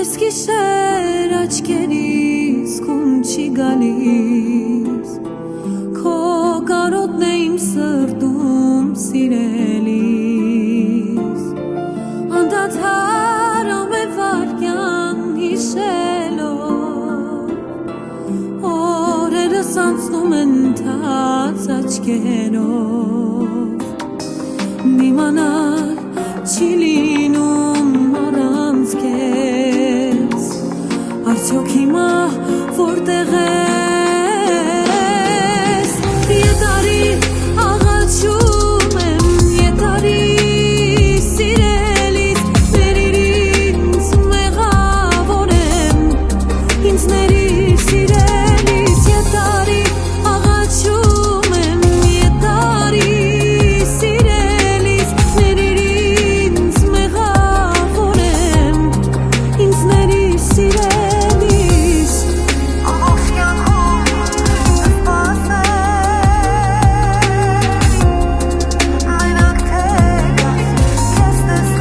Այս գիշեր աչքերիս քուն չի գալիս, քո կարոտն է իմ սրտում սիրելիս, անդադար ամեն վայրկյան հիշելով, օրերս անցնում են թաց աչքերով, դիմանալ չի լինում առանց քեզ, արդյոք հիմա որտեղ ես, ետարի աղաչում եմ, ետարի սիրելիս, ներիր ինձ մեղավոր եմ, ինձ ներիր սիրելիս, ետարի աղաչում եմ, ետարի սիրելիս, ներիր ինձ մեղավոր եմ, ինձ ներիր սիրելիս, ամբողջ կյանքում սպասեմ, մենակ թե գաս, քեզ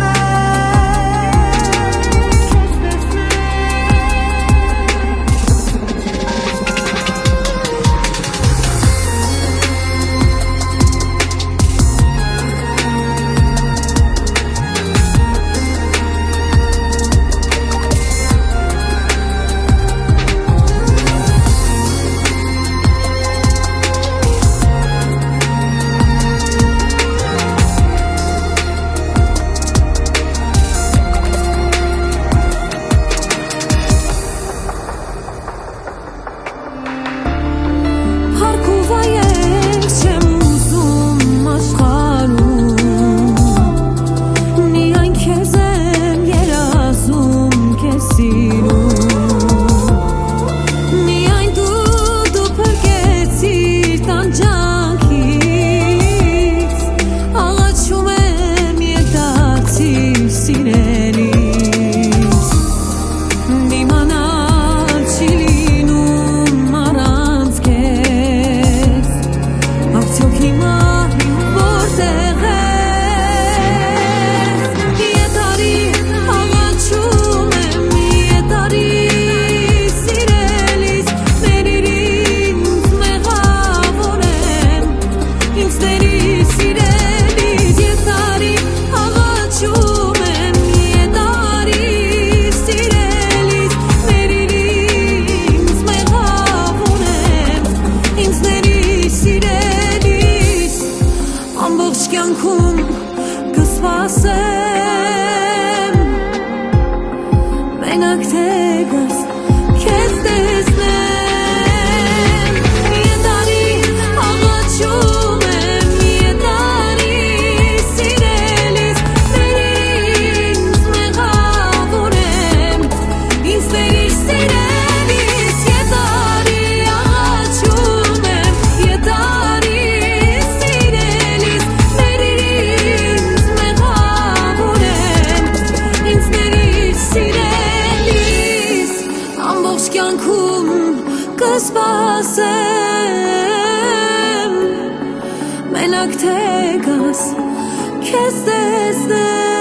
կյանքում կսպասեմ, մենակ թե գաս, քեզ տեսնեմ, ետարի աղաչում եմ, ետարի սիրելիս, ներիր ինձ մեղավոր եմ, ինձ ներիր սիրելիս, ետարի աղաչում եմ, ետարի կյանքում կսպասեմ, մենակ թե գաս, քեզ տեսնեմ